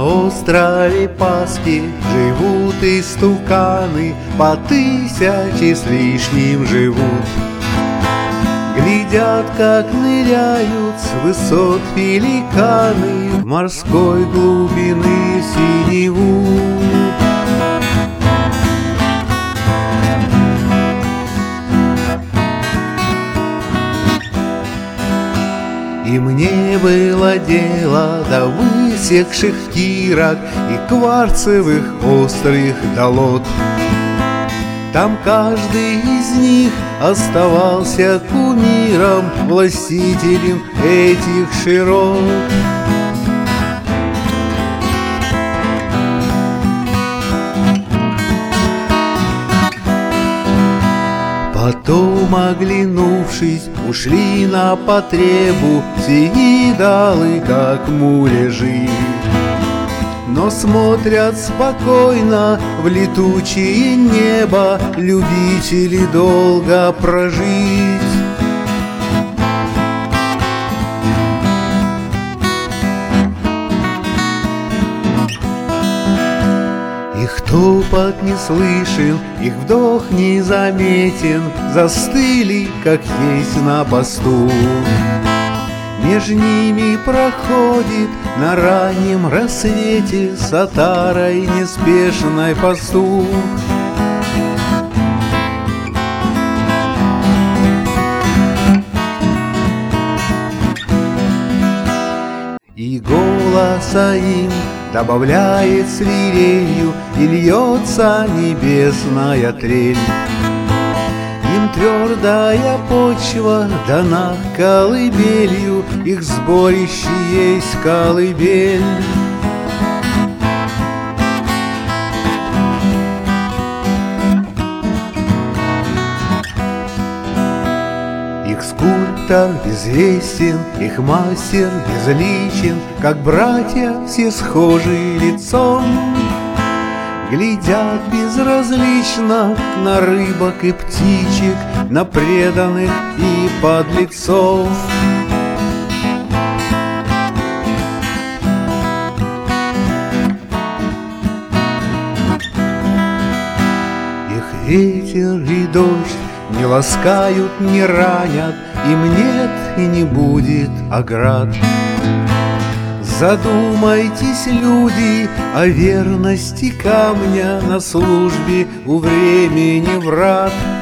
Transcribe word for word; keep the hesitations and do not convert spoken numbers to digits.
На острове Пасхи живут истуканы, по тысяче с лишним живут. Глядят, как ныряют с высот пеликаны в морской глубины синеву. И мне было дело до высекших кирок и кварцевых острых долот. Там каждый из них оставался кумиром, властителем этих широт. Потом, оглянувшись, ушли на потребу все идолы, как муляжи. Но смотрят спокойно в летучее небо любители долго прожить. Их топот не слышен, их вдох не заметен, застыли, как есть на посту. Меж ними проходит на раннем рассвете с отарой неспешной пастух. И голоса им добавляет свирелью, и льется небесная трель. Им твердая почва дана колыбелью, их сборище есть колыбель. Их скульптор безвестен, их мастер безличен, как братья все схожи лицом. Глядят безразлично на рыбок и птичек, на преданных и подлецов. Их ветер и дождь не ласкают, не ранят, им нет и не будет оград. Задумайтесь, люди, о верности камня на службе у времени врат.